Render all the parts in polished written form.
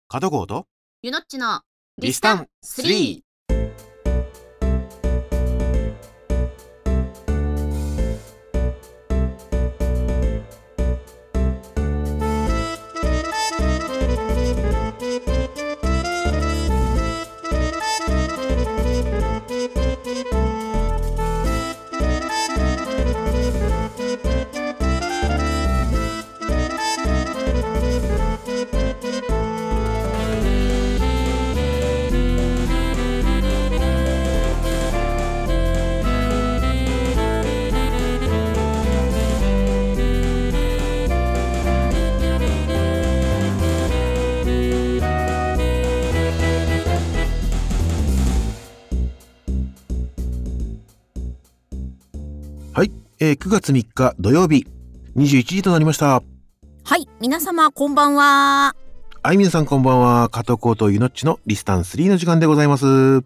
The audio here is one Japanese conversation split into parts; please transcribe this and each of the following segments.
角郷とゆのっちのリスタン3。はい、9月3日土曜日21時となりました。 はい、皆様こんばんは。 はい、皆さんこんばんは。加藤浩とゆのっちのリスタン3の時間でございます。 はい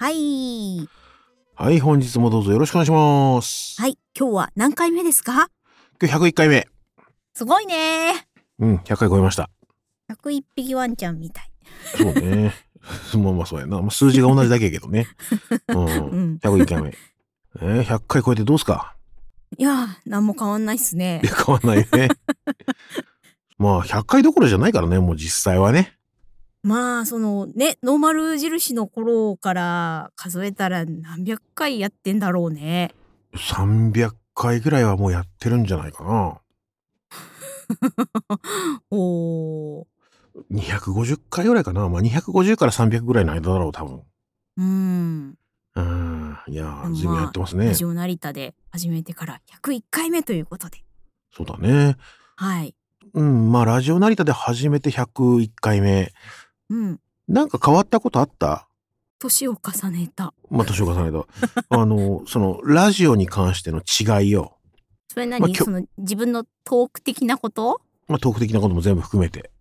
はい、本日もどうぞよろしくお願いします。 はい、今日は何回目ですか？ 今日101回目。 すごいね。 100回超えました。 101匹ワンちゃんみたい。 そうねまあそうやな、数字が同じだけやけどね101回目、100回超えてどうすか？ いや、何も変わんないっすね。 変わんないねまあ100回どころじゃないからね、もう実際はね。 まあそのね、ノーマル印の頃から数えたら何百回やってんだろうね。 300回ぐらいはもうやってるんじゃないかなおー。 250回ぐらいかな。まあ250から300ぐらいの間だろう多分。いやー、ずいぶんやってますね。 ラジオ成田で始めてから101回目ということで。 そうだね。 はい。 まあラジオ成田で始めて101回目。なんか変わったことあった？ 年を重ねた。 まあ年を重ねた。そのラジオに関しての違いよ。 それ何？その自分のトーク的なこと？ まあトーク的なことも全部含めて。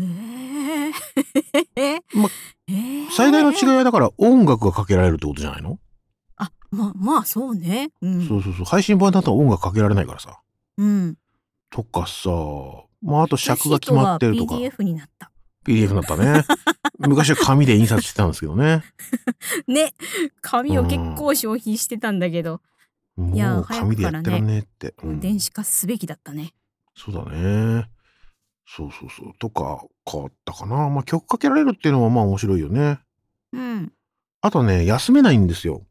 最大の違いはだから音楽がかけられるってことじゃないの？ あ、まあそうね。 そう。配信版だと音楽かけられないからさ。とかさ、まああと尺が決まってるとか。 PDF になった。 PDF になったね。昔は紙で印刷してたんですけどね。 ね、紙を結構消費してたんだけど。 もう紙でやってらんねえって。 電子化すべきだったね。 そうだね。そう。とか変わったかな。まあ曲かけられるっていうのはまあ面白いよね。あとね、休めないんですよ。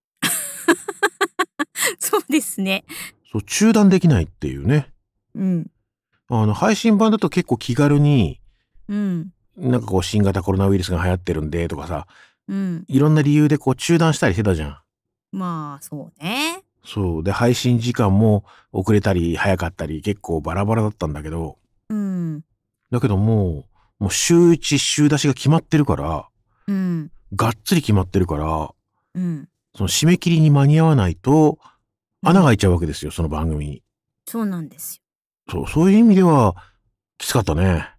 そうですね。 そう、中断できないっていうね。配信版だと結構気軽に、なんかこう新型コロナウイルスが流行ってるんでとかさ、いろんな理由でこう中断したりしてたじゃん。 まあそうね。 そうで、配信時間も遅れたり早かったり結構バラバラだったんだけど、だけどもう週1週出しが決まってるから、がっつり決まってるから、その締め切りに間に合わないと穴が開いちゃうわけですよ、その番組に。 そうなんですよ。 そういう意味ではきつかったね。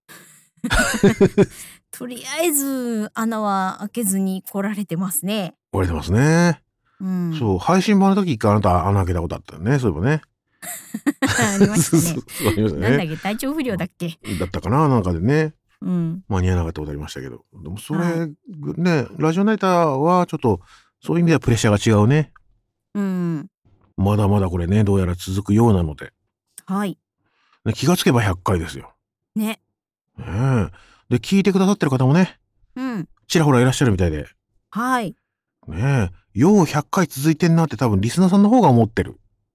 とりあえず穴は開けずに来られてますね。 来られてますね。そう、配信版の時一回あなた穴開けたことあったよね、そういえばね。 ありましたね。 なんだっけ、体調不良だっけ。 だったかな、なんかでね。間に合わなかったことありましたけど。でもそれ、ね、ラジオナイターはちょっとそういう意味ではプレッシャーが違うね。まだまだこれね、どうやら続くようなので。 はい。 気がつけば100回ですよ。 ね。 で、聞いてくださってる方もね、ちらほらいらっしゃるみたいで。 はい。 ねえ、よう100回続いてんなって多分リスナーさんの方が思ってる。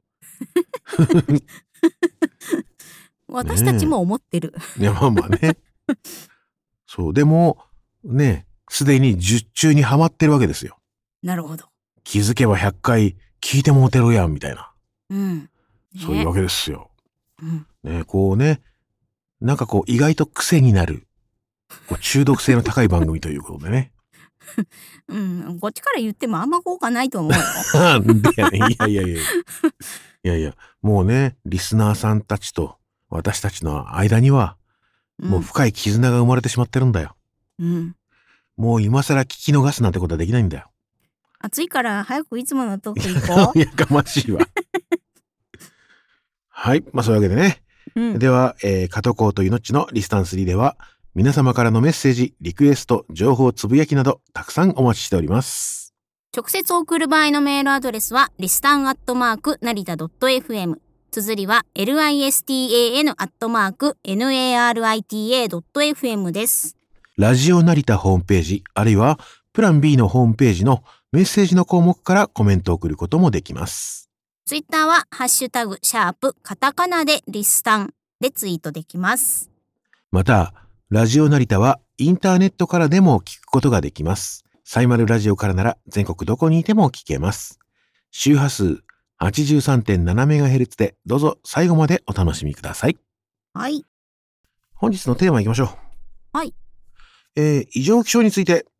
私たちも思ってる。 いや、まあね。そう、でも、ね、すでに術中にはまってるわけですよ。 なるほど。 気づけば100回聞いてもうてるやん、みたいな。そういうわけですよ。ね、こうね、なんかこう意外と癖になる、中毒性の高い番組ということでね。 こっちから言ってもあんま効果ないと思うよ。 いや、もうね、リスナーさんたちと私たちの間には、もう深い絆が生まれてしまってるんだよ。もう今更聞き逃すなんてことはできないんだよ。 暑いから早くいつものトーク行こう。 やかましいわ。はい、まあそういうわけでね。では、加藤浩とゆのっちのリスタン3では、 皆様からのメッセージ、リクエスト、情報つぶやきなどたくさんお待ちしております。 直接送る場合のメールアドレスはリスタン成田 .fm、 綴りは listan@narita.fm です。 ラジオ成田ホームページ、あるいはプラン B のホームページのメッセージの項目からコメントを送ることもできます。 ツイッターはハッシュタグ#カタカナでリスタンでツイートできます。 またラジオ成田はインターネットからでも聞くことができます。サイマルラジオからなら全国どこにいても聞けます。周波数 83.7MHz でどうぞ最後までお楽しみください。 はい。 本日のテーマいきましょう。 はい。 異常気象について。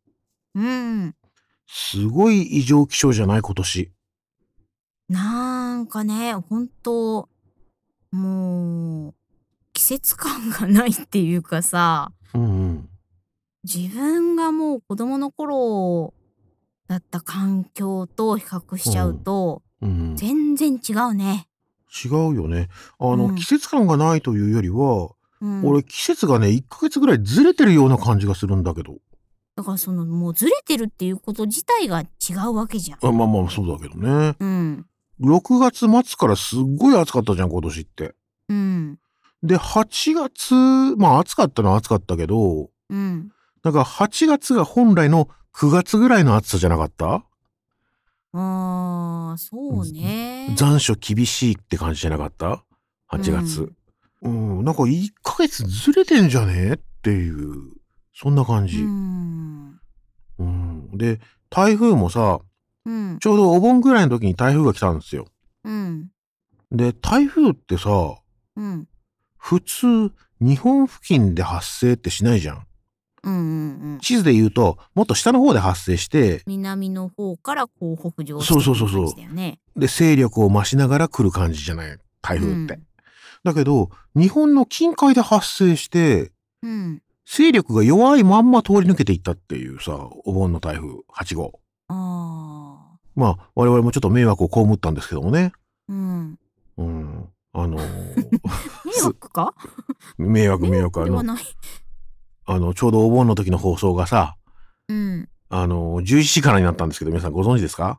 すごい異常気象じゃない今年。 なんかね、本当もう季節感がないっていうかさ、自分がもう子供の頃だった環境と比較しちゃうと、全然違うね。 違うよね。季節感がないというよりは、俺季節がね1ヶ月ぐらいずれてるような感じがするんだけど。 だからもうずれてるっていうこと自体が違うわけじゃん。 まあそうだけどね。6月末からすっごい暑かったじゃん今年って。で8月暑かったのは暑かったけど、なんか8月が本来の9月ぐらいの暑さじゃなかった？ そうね。 残暑厳しいって感じじゃなかった？ 8 月。なんか1ヶ月ずれてんじゃねえっていう、そんな感じ。で、台風もさ、ちょうどお盆ぐらいの時に台風が来たんですよ。で、台風ってさ、普通、日本付近で発生ってしないじゃん。地図で言うと、もっと下の方で発生して、 南の方からこう北上してくる感じだよね。 で、勢力を増しながら来る感じじゃない、台風って。だけど、日本の近海で発生して、勢力が弱いまんま通り抜けていったっていうさ、お盆の台風8号。まあ、我々もちょっと迷惑を被ったんですけどもね。迷惑か？ 迷惑。ちょうどお盆の時の放送がさ、11時からになったんですけど、皆さんご存知ですか？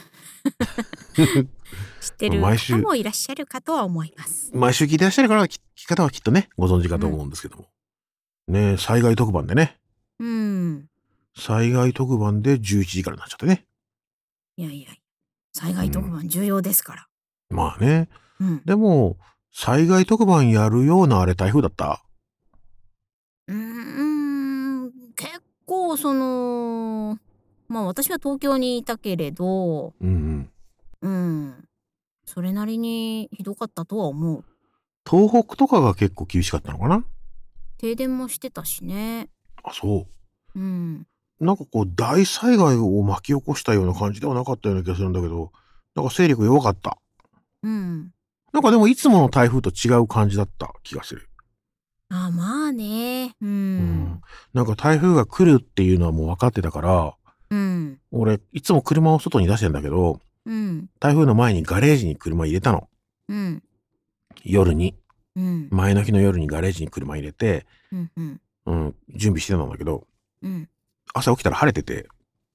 知ってる方もいらっしゃるかとは思います。 毎週聞いてらっしゃるから聞き方はきっとね、ご存知かと思うんですけども。ね、災害特番でね。災害特番で11時からになっちゃってね。 いや、災害特番重要ですから。 まあね。でも、災害特番やるようなあれ台風だった？ 結構私は東京にいたけれど、それなりにひどかったとは思う。 東北とかが結構厳しかったのかな？ 停電もしてたしね。 あ、そう。なんかこう大災害を巻き起こしたような感じではなかったような気がするんだけど、なんか勢力弱かった。なんかでもいつもの台風と違う感じだった気がする。 まあね。 なんか台風が来るっていうのはもう分かってたから、俺いつも車を外に出してんだけど、台風の前にガレージに車入れたの。夜に。前の日の夜にガレージに車入れて、準備してたんだけど、朝起きたら晴れてて、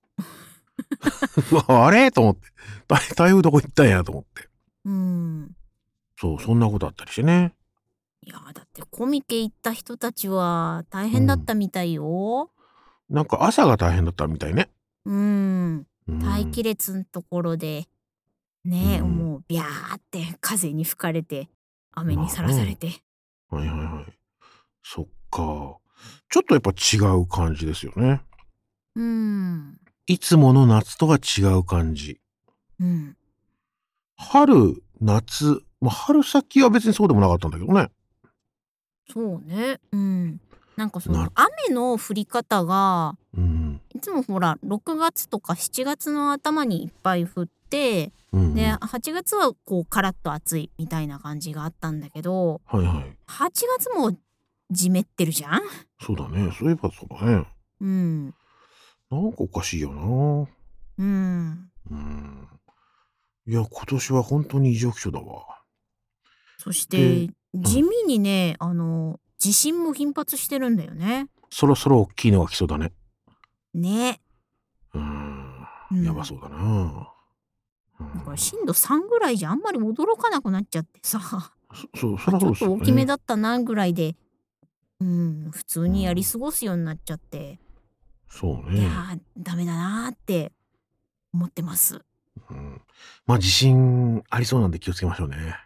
あれと思って、台風どこ行ったんやと思って。そう、そんなことあったりしてね。 いやだってコミケ行った人たちは大変だったみたいよ。 なんか朝が大変だったみたいね。 待機列のところでね、もうビャーって風に吹かれて雨にさらされて。 そっか。ちょっとやっぱ違う感じですよね。いつもの夏とは違う感じ。春、夏、春先は別にそうでもなかったんだけどね。 そうね。なんか雨の降り方が、いつもほら6月とか7月の頭にいっぱい降って、で8月はこうカラッと暑いみたいな感じがあったんだけど、8月もじめってるじゃん。 そうだね。そういえばそうだね。なんかおかしいよな。いや、今年は本当に異常気象だわ。 そして地味にね、 地震も頻発してるんだよね。 そろそろ大きいのが来そうだね。 ね。 やばそうだな。 これ震度3ぐらいじゃあんまり驚かなくなっちゃってさ。 そりゃそうですよね。 ちょっと大きめだったなぐらいで、普通にやり過ごすようになっちゃって。 そうね。 いやダメだなって思ってます。 まあ地震ありそうなんで気をつけましょうね。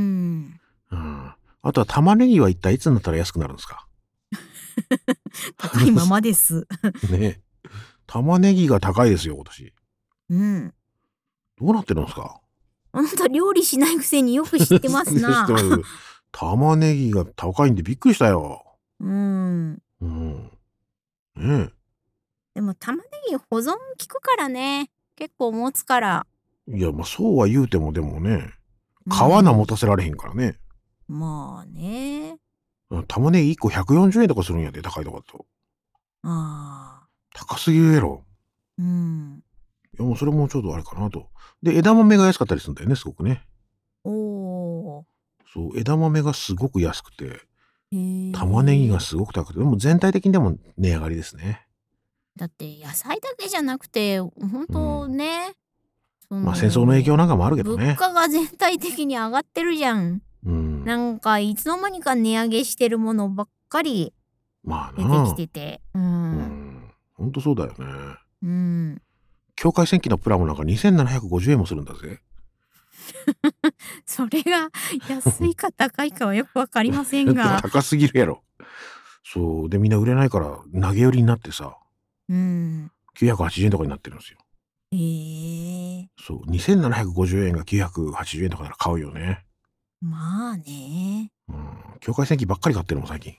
あとは玉ねぎは一体いつになったら安くなるんですか？ 高いままです。 ね。玉ねぎが高いですよ、今年。どうなってるんですか？ あなた料理しないくせによく知ってますな。 玉ねぎが高いんでびっくりしたよ。 ねえ。 でも玉ねぎ保存効くからね。結構持つから。 いや、まあそうは言うてもでもね、皮な持たせられへんからね。 まあね。 玉ねぎ1個140円とかするんやで、高いとこだと。高すぎるやろ。いや、もうそれもちょっとあれかなと。で、枝豆が安かったりするんだよね、すごくね。そう、枝豆がすごく安くて、玉ねぎがすごく高くて、でも全体的にでも値上がりですね。 だって野菜だけじゃなくて、ほんとね、 まあ戦争の影響なんかもあるけどね。 物価が全体的に上がってるじゃん。なんかいつの間にか値上げしてるものばっかり出てきてて。 ほんとそうだよね。境界線機のプラモなんか2750円もするんだぜ。 それが安いか高いかはよくわかりませんが。 高すぎるやろ。そう。で、みんな売れないから投げ売りになってさ。980円とかになってるんですよ。そう。2750円が980円とかなら買うよね。 まあね。 境界線機ばっかり買ってるもん、最近。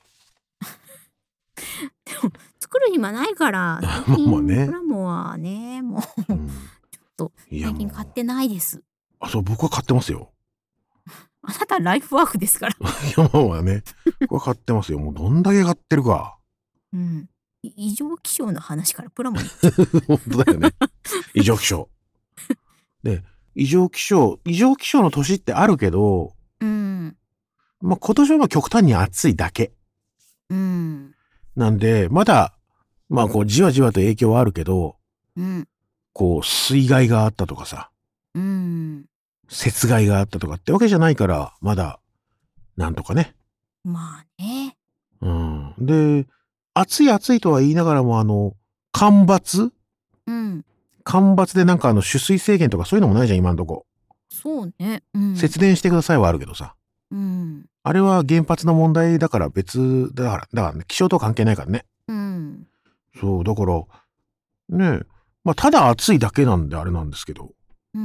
でも、作る暇ないから、最近プラモはね、もう、ちょっと、最近買ってないです。 そう、僕は買ってますよ。 あなたライフワークですから。 いや、まあね。僕は買ってますよ。もうどんだけ買ってるか。 異常気象の話からプラモに。 本当だよね。異常気象。で、異常気象の年ってあるけど、まあ今年は極端に暑いだけ。なんで、まだ、まあこうじわじわと影響はあるけど、こう水害があったとかさ、雪害があったとかってわけじゃないから、まだ、なんとかね。 まあね。 で、暑いとは言いながらも干ばつでなんか取水制限とかそういうのもないじゃん、今んとこ。 そうね。 節電してくださいはあるけどさ。あれは原発の問題だから別だからね、気象と関係ないからね。そう、だから、ねえ、まあただ暑いだけなんであれなんですけど。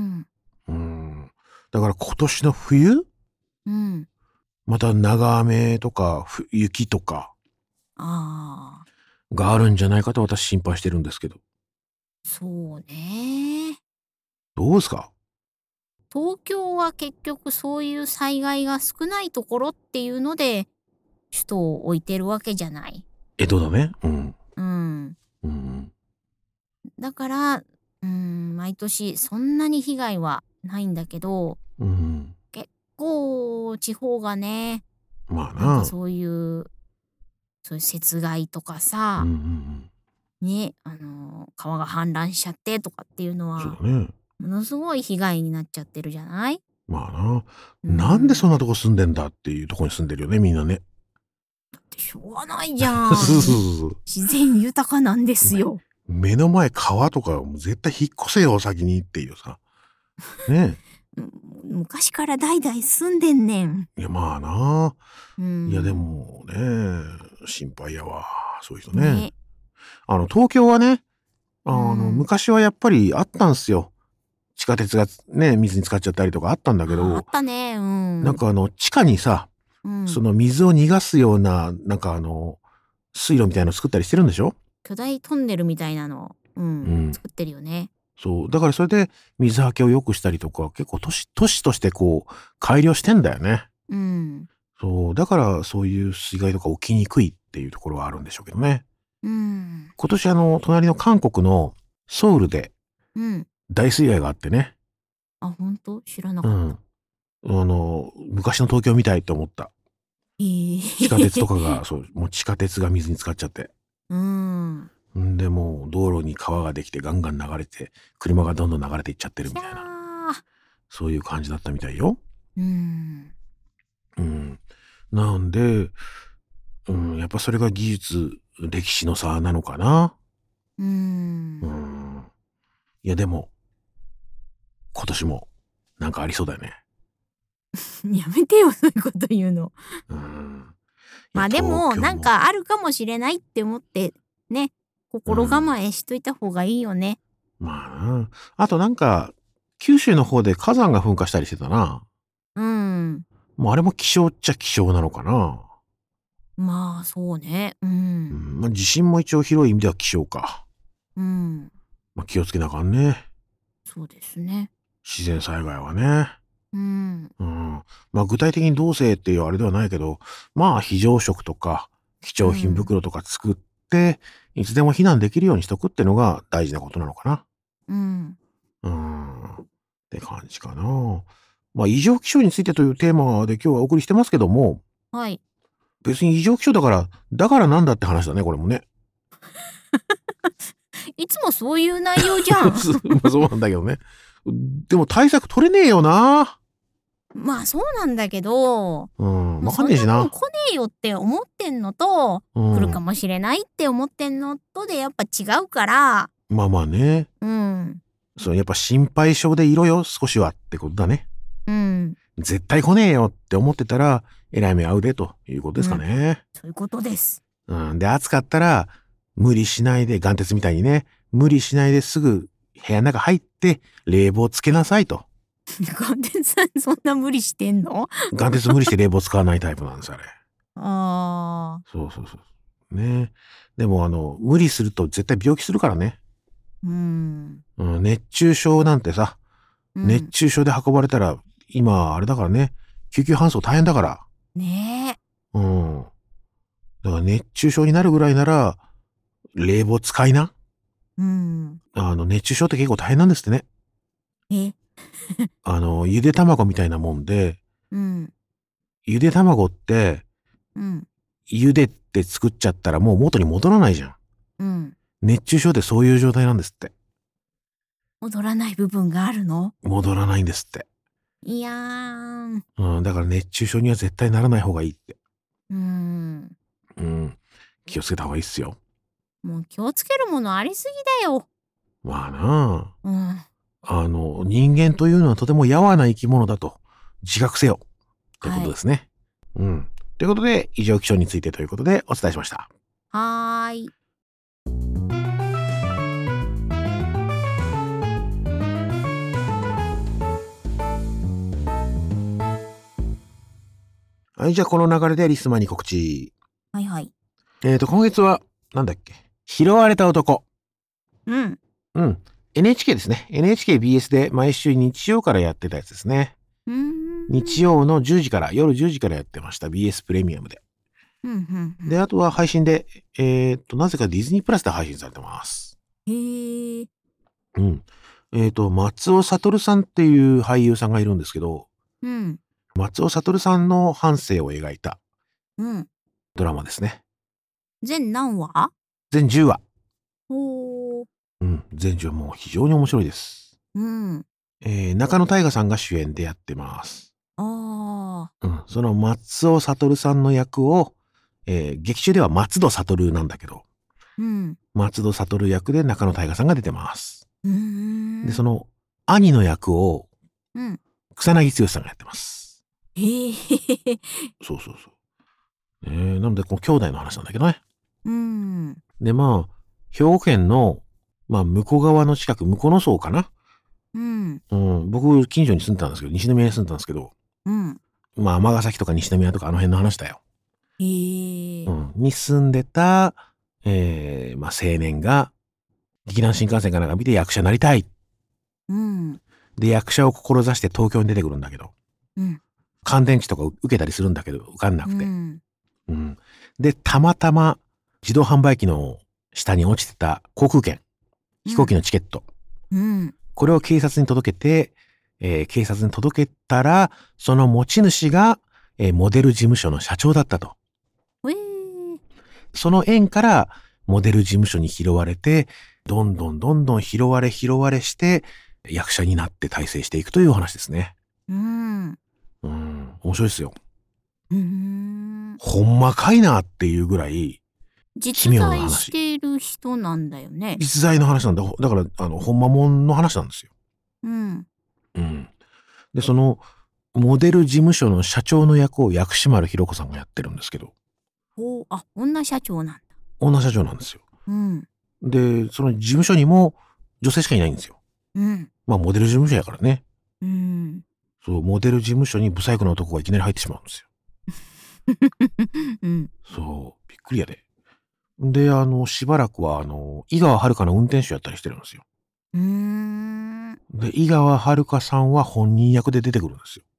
だから今年の冬また長雨とか雪とかがあるんじゃないかと私心配してるんですけど。 そうね。 どうですか？ 東京は結局そういう災害が少ないところっていうので首都を置いてるわけじゃない。 江戸だね。 だから毎年そんなに被害はないんだけど、結構地方がね、 まあな。 なんかそういう雪害とかさ、ね、川が氾濫しちゃってとかっていうのは、ものすごい被害になっちゃってるじゃない？ まあな。なんでそんなとこ住んでんだっていうとこに住んでるよね、みんなね。 だってしょうがないじゃん。自然豊かなんですよ。 目の前川とか絶対引っ越せよ、先にっていうさ。ねえ。昔から代々住んでんねん。 いや、まあな。いや、でもね、心配やわ。そういう人ね。東京はね、昔はやっぱりあったんすよ。地下鉄がね、水に浸かっちゃったりとかあったんだけど。 あったね。 なんか地下にさ、その水を逃がすような、なんか水路みたいなの作ったりしてるんでしょ？ 巨大トンネルみたいなの、作ってるよね。 そう。だからそれで水はけを良くしたりとか、結構都市としてこう、改良してんだよね。そう。だからそういう水害とか起きにくいっていうところはあるんでしょうけどね。今年隣の韓国のソウルで大水害があってね。 あ、本当？知らなかった。 昔の東京みたいって思った。 地下鉄とかが、もう地下鉄が水に浸かっちゃって。で、もう道路に川ができてガンガン流れて、車がどんどん流れていっちゃってるみたいな。そういう感じだったみたいよ。なんで、やっぱそれが技術、歴史の差なのかな。いや、でも、今年もなんかありそうだよね。 やめてよ、そういうこと言うの。まあでも、なんかあるかもしれないって思って、ね、心構えしといた方がいいよね。 まあな。あとなんか、九州の方で火山が噴火したりしてたな。もうあれも気象っちゃ気象なのかな。 まあ、そうね。 まあ地震も一応広い意味では気象か。まあ気をつけなあかんね。 そうですね。 自然災害はね。まあ具体的にどうせっていうあれではないけど、まあ非常食とか貴重品袋とか作って、いつでも避難できるようにしとくってのが大事なことなのかな。って感じかな。まあ異常気象についてというテーマで今日はお送りしてますけども、 はい。 別に異常気象だからなんだって話だね、これもね。 いつもそういう内容じゃん。 まあそうなんだけどね。でも対策取れねえよな。 まあそうなんだけど、 わかんねえしな。 そんなもん来ねえよって思ってんのと、来るかもしれないって思ってんのとでやっぱ違うから。 まあまあね。やっぱ心配性でいろよ、少しはってことだね。絶対来ねえよって思ってたら、えらい目合うでということですかね。 そういうことです。 で、暑かったら、無理しないで、岩鉄みたいにね、無理しないですぐ部屋の中入って、冷房つけなさいと。 岩鉄さんそんな無理してんの？ 岩鉄無理して冷房使わないタイプなんです、あれ。そう。ね。でも無理すると絶対病気するからね。熱中症なんてさ、熱中症で運ばれたら、今あれだからね、救急搬送大変だから。 ねえ。だから熱中症になるぐらいなら、冷房使いな。熱中症って結構大変なんですってね。ゆで卵みたいなもんで、ゆで卵って、茹でって作っちゃったらもう元に戻らないじゃん。熱中症ってそういう状態なんですって。 戻らない部分があるの？ 戻らないんですって。 いやー。 だから熱中症には絶対ならない方がいいって。気をつけた方がいいっすよ。 もう気をつけるものありすぎだよ。 まあなあ。人間というのはとてもやわな生き物だと自覚せよ。ってことですね。ということで、異常気象についてということでお伝えしました。 はーい。 はい、じゃあこの流れでリスマに告知。 はいはい。 今月は、なんだっけ。拾われた男。NHK ですね。NHKBS で毎週日曜からやってたやつですね。日曜の10時から、夜10時からやってました。BS プレミアムで。で、あとは配信で、なぜかディズニープラスで配信されてます。松尾悟さんっていう俳優さんがいるんですけど、松尾悟さんの半生を描いたドラマですね。 全何話？ 全10話。全10話もう非常に面白いです。中野大河さんが主演でやってます。その松尾悟さんの役を、劇中では松戸悟なんだけど、松戸悟役で中野大河さんが出てます。で、その兄の役を、草薙剛さんがやってます。そう。なので、この兄弟の話なんだけどね。で、まあ、兵庫県の、向こう側の近く、向野荘かな。僕、近所に住んでたんですけど、西宮に住んでたんですけど、尼崎とか西宮とかあの辺の話だよ。に住んでた、青年が、劇団新幹線かなんか見て役者になりたい。で、役者を志して東京に出てくるんだけど、乾電池とか受けたりするんだけど、受かんなくて。で、たまたま自動販売機の下に落ちてた航空券、飛行機のチケット。これを警察に届けて、警察に届けたら、その持ち主が、 モデル事務所の社長だったと。その縁からモデル事務所に拾われて、どんどん拾われして、役者になって大成していくというお話ですね。面白いですよ。ほんまかいなっていうぐらい、 実在している人なんだよね。 実在の話なんだ。だから、ほんまもんの話なんですよ。で、その、モデル事務所の社長の役を薬師丸ひろ子さんがやってるんですけど。 女社長なんだ。 女社長なんですよ。で、その事務所にも女性しかいないんですよ。まあ、モデル事務所やからね。そう、モデル事務所にブサイクな男がいきなり入ってしまうんですよ。そう、びっくりやで。で、しばらくは、井川遥の運転手やったりしてるんですよ。で、井川遥さんは本人役で出てくるんですよ。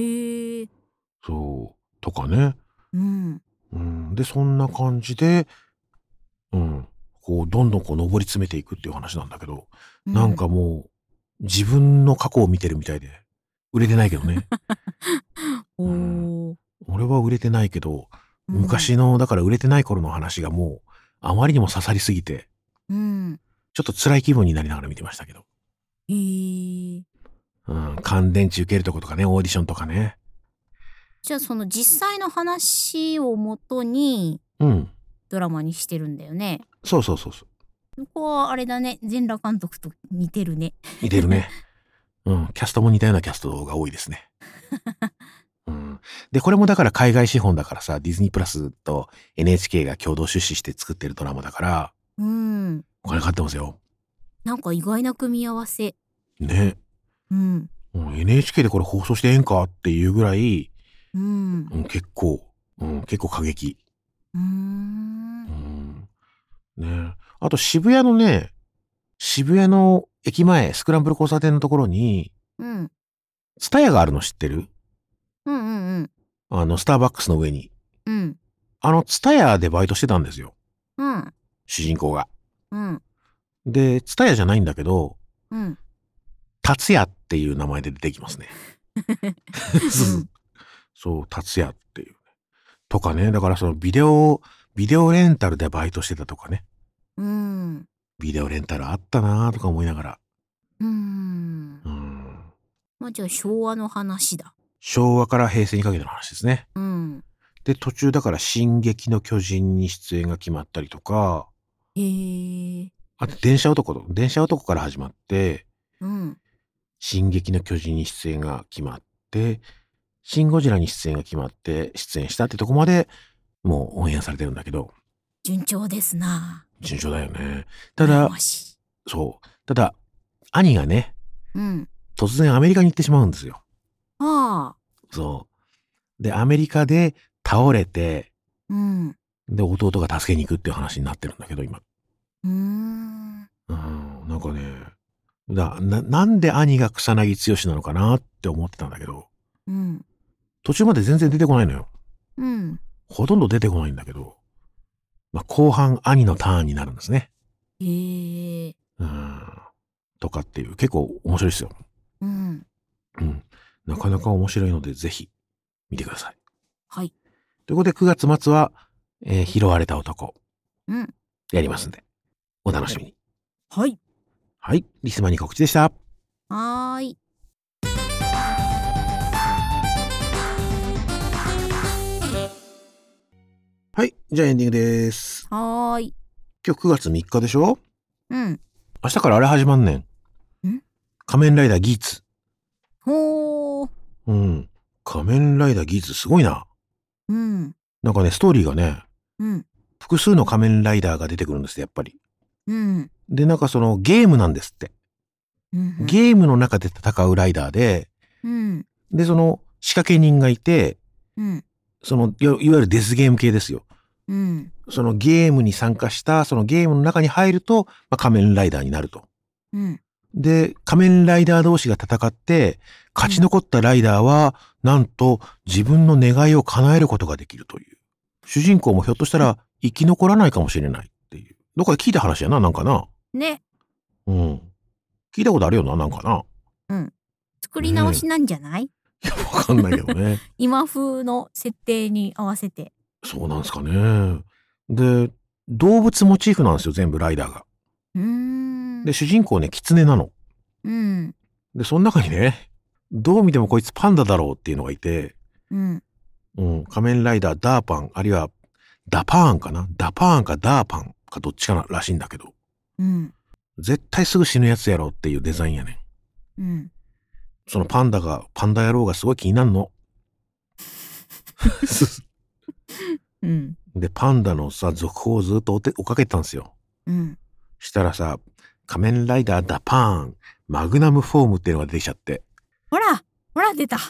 そう、とかね。で、そんな感じで、こう、どんどんこう、上り詰めていくっていう話なんだけど、なんかもう、自分の過去を見てるみたいで、売れてないけどね。俺は売れてないけど、昔の、だから売れてない頃の話がもう、あまりにも刺さりすぎて、ちょっと辛い気分になりながら見てましたけど。乾電池受けるとことかね、オーディションとかね。 じゃあその実際の話をもとに、ドラマにしてるんだよね。 そう。 ここはあれだね、全裸監督と似てるね。 似てるね。キャストも似たようなキャストが多いですね。で、これもだから海外資本だからさ、ディズニープラスと NHK が共同出資して作ってるドラマだから、お金かかってますよ。 なんか意外な組み合わせ。 ね。NHK でこれ放送してええんかっていうぐらい、結構過激。ね。あと渋谷の駅前、スクランブル交差点のところに、ツタヤがあるの知ってる？スターバックスの上に。ツタヤでバイトしてたんですよ。主人公が。で、ツタヤじゃないんだけど、達也っていう名前で出てきますね。そう、達也っていう。とかね、だからそのビデオレンタルでバイトしてたとかね。ビデオレンタルあったなーとか思いながら。 まあじゃあ昭和の話だ。 昭和から平成にかけての話ですね。で、途中だから進撃の巨人に出演が決まったりとか、あと電車男から始まって、進撃の巨人に出演が決まって、シン・ゴジラに出演が決まって出演したってとこまでもうオンエアされてるんだけど。 順調ですな。 順調だよね。ただ、兄がね、突然アメリカに行ってしまうんですよ。そう。で、アメリカで倒れて、で、弟が助けに行くっていう話になってるんだけど、今。なんかね、なんで兄が草薙剛なのかなって思ってたんだけど、途中まで全然出てこないのよ。ほとんど出てこないんだけど、後半兄のターンになるんですね。とかっていう、結構面白いですよ。なかなか面白いので、ぜひ見てください。 はい。 ということで、9月末は、拾われた男。やりますんで、お楽しみに。 はい。 はい。リスマに告知でした。 はーい。 はい。じゃあエンディングです。 はーい。 今日9月3日でしょ？明日からあれ始まんねん。仮面ライダーギーツ。仮面ライダーギーツすごいな。なんかね、ストーリーがね、複数の仮面ライダーが出てくるんですよ、やっぱり。で、なんかそのゲームなんですって。ゲームの中で戦うライダーで、で、その仕掛け人がいて、そのいわゆるデスゲーム系ですよ。そのゲームに参加した、そのゲームの中に入ると、仮面ライダーになると。で、仮面ライダー同士が戦って、勝ち残ったライダーは、なんと自分の願いを叶えることができるという。主人公もひょっとしたら生き残らないかもしれないっていう。どっかで聞いた話やな、なんかな。 ね。 聞いたことあるよな、なんかな。 作り直しなんじゃない？ いや、わかんないけどね。 今風の設定に合わせて。 そうなんですかね。で、動物モチーフなんですよ、全部ライダーが。で、主人公ね、キツネなの。で、その中にね、どう見てもこいつパンダだろうっていうのがいて、仮面ライダーダーパン、あるいはダパーンかな、ダパーンかダーパンかどっちかならしいんだけど、絶対すぐ死ぬやつやろっていうデザインやねん。そのパンダ野郎がすごい気になるの。で、パンダのさ、続報をずっと追っかけてたんですよ。したらさ、仮面ライダーダパーン、マグナムフォームっていうのが出てきちゃって。 ほら出た。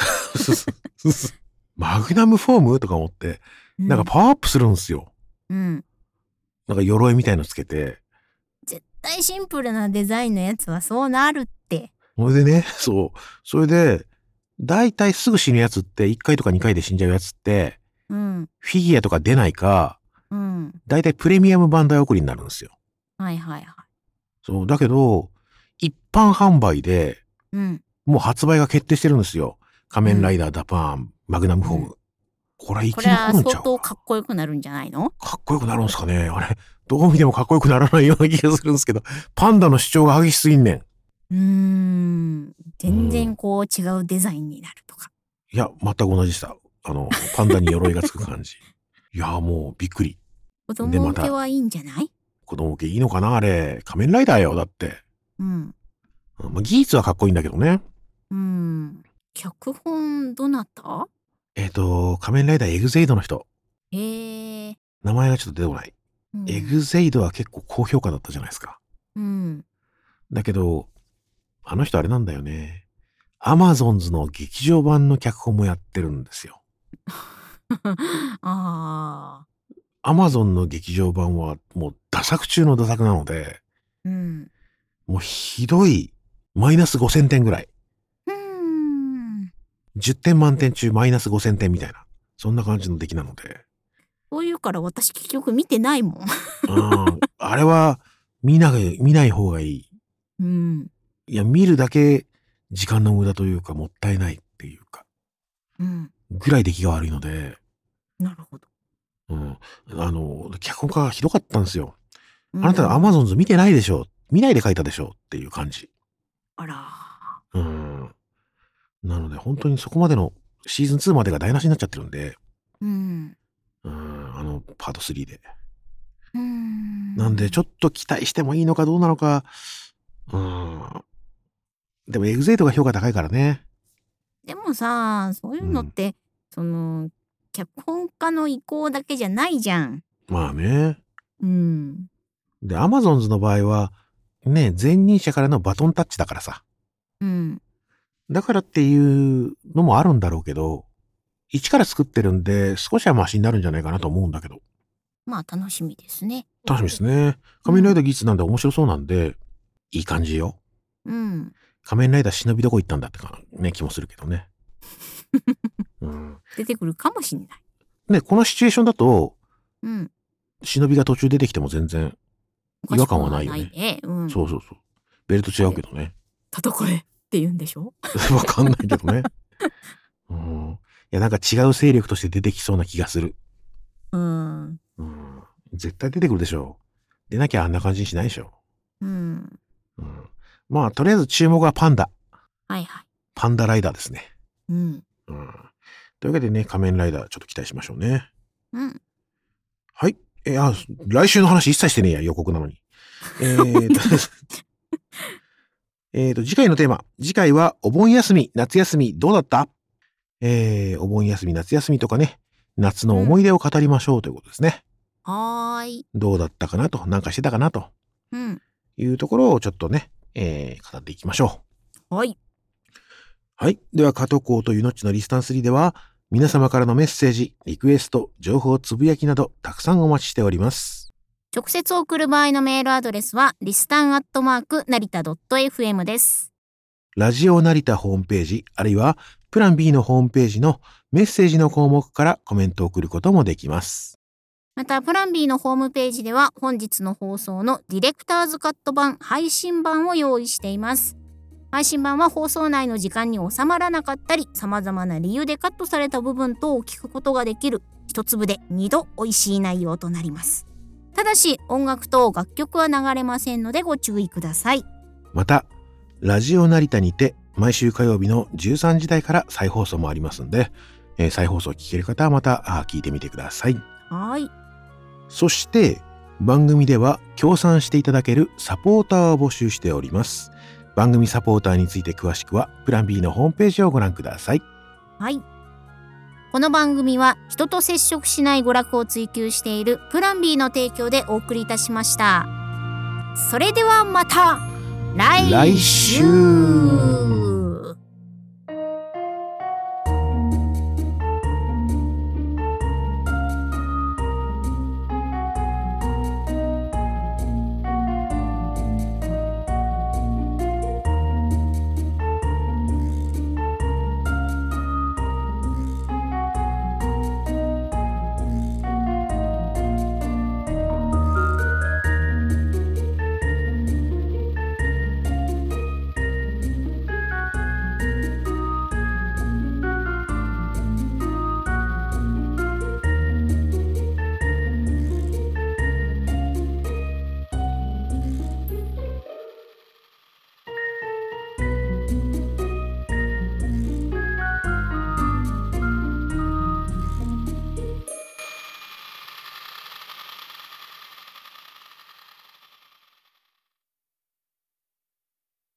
マグナムフォームとか思って、なんかパワーアップするんですよ。なんか鎧みたいのつけて。 絶対シンプルなデザインのやつはそうなるって。 それでね、それで、だいたいすぐ死ぬやつって、1回とか2回で死んじゃうやつって、フィギュアとか出ないか、だいたいプレミアムバンダイ送りになるんですよ。そう、だけど、一般販売で、もう発売が決定してるんですよ。仮面ライダーダパーン、マグナムフォーム。これ生き残るんちゃうか。 これは相当かっこよくなるんじゃないの？ かっこよくなるんですかね。あれ、どう見てもかっこよくならないような気がするんですけど、パンダの主張が激しすぎんねん。全然こう違うデザインになるとか。 いや、全く同じさ。パンダに鎧がつく感じ。いや、もうびっくり。 子供受けはいいんじゃない？ 子供受けいいのかなあれ。仮面ライダーよ、だって。技術はかっこいいんだけどね。 脚本どなた？ 仮面ライダーエグゼイドの人。 名前がちょっと出てこない。エグゼイドは結構高評価だったじゃないですか。だけど、あの人あれなんだよね。アマゾンズの劇場版の脚本もやってるんですよ。アマゾンの劇場版はもうダ作中のダ作なので、もうひどい、マイナス5000点ぐらい。10点満点中マイナス5000点みたいな。そんな感じの出来なので。 そういうから私結局見てないもん。 あれは見ない方がいい。いや、見るだけ時間の無駄というかもったいないっていうか。ぐらい出来が悪いので。 なるほど。 脚本家がひどかったんですよ。あなたアマゾンズ見てないでしょ。見ないで書いたでしょっていう感じ。 あら。 なので本当にそこまでのシーズン2までが台無しになっちゃってるんで。パート3で。なんでちょっと期待してもいいのかどうなのか。でもエグゼイトが評価高いからね。 でもさ、そういうのって、脚本家の意向だけじゃないじゃん。 まあね。で、アマゾンズの場合は、ね、前任者からのバトンタッチだからさ。だからっていうのもあるんだろうけど、一から作ってるんで、少しはマシになるんじゃないかなと思うんだけど。 まあ楽しみですね。 楽しみですね。仮面ライダー技術なんで面白そうなんで、いい感じよ。仮面ライダー忍びどこ行ったんだってね、気もするけどね。 出てくるかもしれない。 ね、このシチュエーションだと、忍びが途中出てきても全然違和感はないよね。そう。ベルト違うけどね。 戦えって言うんでしょ？ わかんないけどね。いや、なんか違う勢力として出てきそうな気がする。絶対出てくるでしょ。出なきゃあんな感じにしないでしょ。まあ、とりあえず注目はパンダ。パンダライダーですね。というわけでね、仮面ライダーちょっと期待しましょうね。はい。来週の話一切してねえや、予告なのに。次回のテーマ。次回はお盆休み、夏休みどうだった？お盆休み、夏休みとかね、夏の思い出を語りましょうということですね。どうだったかなと、なんかしてたかなと。いうところをちょっとね、語っていきましょう。はい。では、加藤公とゆのっちのリスタン3では、皆様からのメッセージ、リクエスト、情報つぶやきなど、たくさんお待ちしております。 直接送る場合のメールアドレスは、リスタン@成田 .fm です。 ラジオ成田ホームページ、あるいは、プラン B のホームページのメッセージの項目からコメントを送ることもできます。 また、プラン B のホームページでは、本日の放送のディレクターズカット版、配信版を用意しています。 配信版は放送内の時間に収まらなかったり、様々な理由でカットされた部分等を聞くことができる一粒で2度美味しい内容となります。ただし音楽等楽曲は流れませんのでご注意ください。 またラジオ成田にて毎週火曜日の13時台から再放送もありますので、再放送を聞ける方はまた聞いてみてください。 はい。 そして番組では協賛していただけるサポーターを募集しております。番組サポーターについて詳しくはプラン B のホームページをご覧ください。 はい。この番組は人と接触しない娯楽を追求しているプラン B の提供でお送りいたしました。それではまた来週。